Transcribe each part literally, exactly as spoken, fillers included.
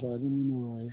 pas de numéro.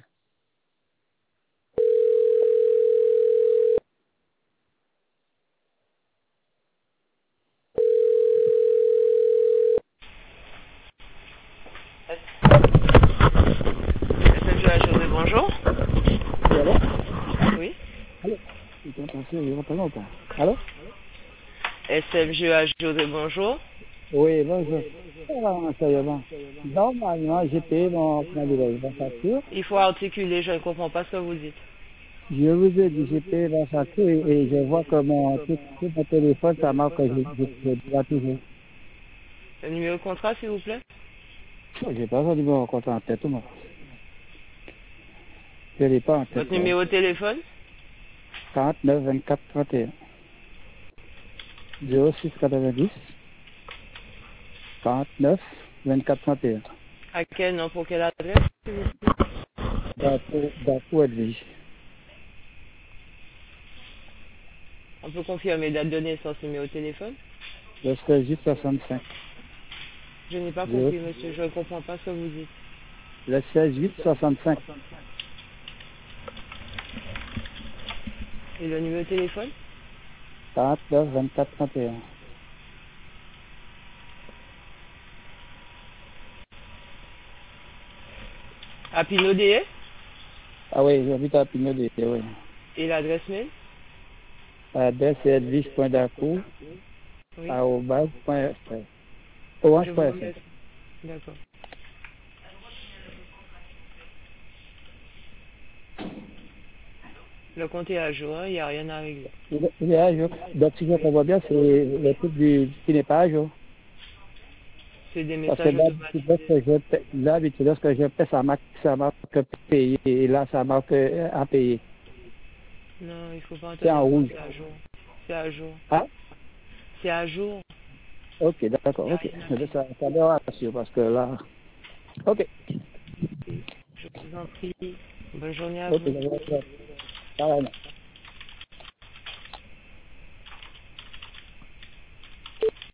S M G à José, bonjour. Allô? Oui. Allô? Il est passé, il est pas longtemps. Allô? S M G à José, bonjour. Oui, bonjour. Ah, ça y est, bon. Normalement, j'ai payé mon plan de la facture. Il faut articuler, je ne comprends pas ce que vous dites. Je vous ai dit, j'ai payé la facture et, et je vois que mon, tout, tout mon téléphone, ça marque que je, je, je dois toujours. Le numéro de contrat, s'il vous plaît. J'ai pas ça numéro compte en tête, moi. Je l'ai pas en tête, Votre moi. numéro de téléphone. quarante-neuf vingt-quatre trente et un. zéro six quatre-vingt-dix. quarante-neuf vingt-quatre trente et un. À quel nom, pour quelle adresse, s'il vous plaît. D'accord, Edwige. On peut confirmer date de naissance, numéro de téléphone. Le seize huit soixante-cinq. Je n'ai pas Zéro- compris, monsieur. Je ne comprends pas ce que vous dites. Le seize huit soixante-cinq. Et le numéro de téléphone. quarante-neuf vingt-quatre trente et un. À Pinot D E. Ah oui, j'habite à Pignot de oui. Et l'adresse mail. L'adresse est edwige.dacour, Oui. arobase.fr. Je vous Orange.fr. remercie. D'accord. Le compte est à jour, hein, il n'y a rien à régler. Il est il est à jour. Donc, si je comprends bien, c'est le truc du, qui n'est pas à jour. C'est des Parce que messages d'habitude, automatisés. lorsque je paie, d'habitude, lorsque je paie, ça marque, ça marque payé, et là, ça marque euh, à payer. Non, il faut pas en C'est en tenir compte, rouge. c'est à jour. C'est à jour. Ah, C'est à jour. ok, d'accord, Il n'y a ok. rien à Mais payer. ça, ça me rassure parce que là, ok. Je vous en prie. Bonne journée à Ok, vous. je vais faire. Carrément.